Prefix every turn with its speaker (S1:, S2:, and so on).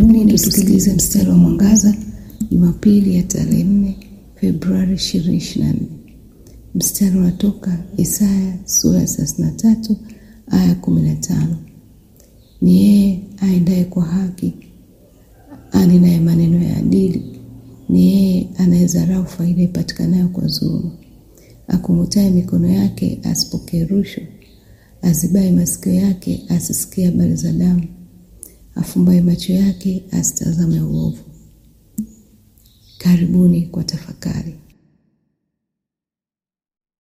S1: Karibu tusikilize mstari wa mwangaza Jumapili ya tarehe 4 Februari 2024. Mstari unatoka Isaya sura 33 aya 15. Ni yeye aendaye kwa haki, anenaye maneno ya adili, ni yeye anayedharau faida ipatikanayo kwa dhuluma. Akung'utaye mikono yake asipokee rushwa, azibaye masikio yake asisikie habari za damu, afumbaye macho yake asitazame uovu. Karibuni kwa tafakari.